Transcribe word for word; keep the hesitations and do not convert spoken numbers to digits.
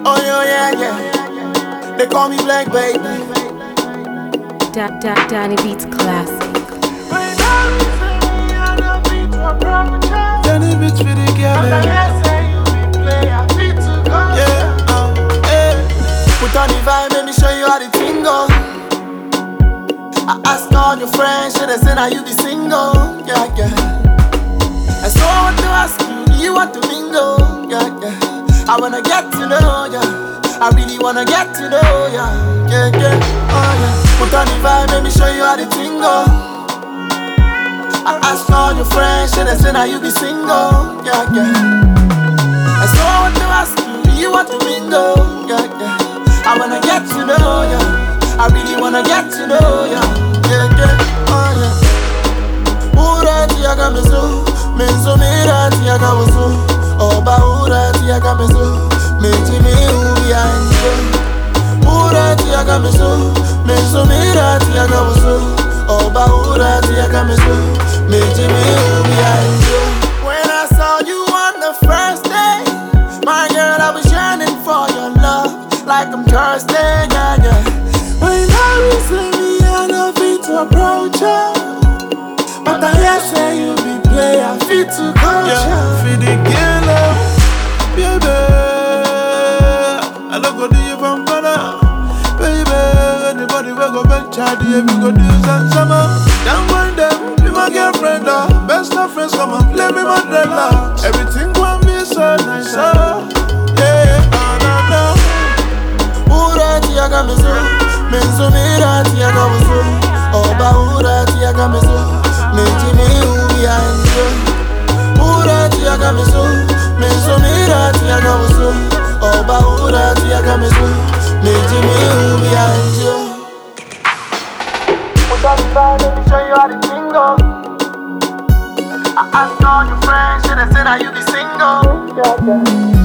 Oh yeah, yeah, yeah. They call me Black Baby. Da, da, Danny Beats Classic. Danny Beats for the girl. Yeah, um, hey. Put on the vibe, let me show you how the thing go. I ask all your friends, should they say that you be single? Yeah, yeah. And so I want to ask you, do you want to mingle? Yeah, yeah. I wanna get to know ya. I really wanna get to know ya. Yeah, yeah, oh yeah. Put on the vibe, let me show you how the thing go. I ask all your friends, should they say that you be single? Yeah, yeah. And so I want to ask you, do you want to mingle? Yeah, yeah. I wanna get to know ya. I really wanna get to know ya. Yeah, yeah, oh yeah. Urati agamezo, menzo mirati agamezo. Oba urati agamezo, meji mi ubi anjo. Urati agamezo, menzo mirati agamezo. Oba urati agamezo, meji mi ubi anjo. When I saw you on the first day, my girl, I was yearning for your love. Like I'm thirsty, yeah, yeah. When I see me, I know fit to approach you. But I hear say you be player, fit to coach you. Yeah, fit the girl up, baby. I don't go do you from Ghana, baby. Anybody will go back, child, if you go do some summer. Don't mind them, be my girlfriend, uh. Best of friends, come and play me my dreadlocks. Everything want me so nice, uh. Yeah, oh, no, no. Urati agamezo, menzo mirati agamezo. Oba urati agamezo, meji mi ubi anjo. Urati agamezo, menzo mirati agamezo. Oba urati agamezo, meji mi ubi anjo. Put on the vibe, let me show you how the thing go. I asked all your friends, should I say that you be single? Yeah, yeah.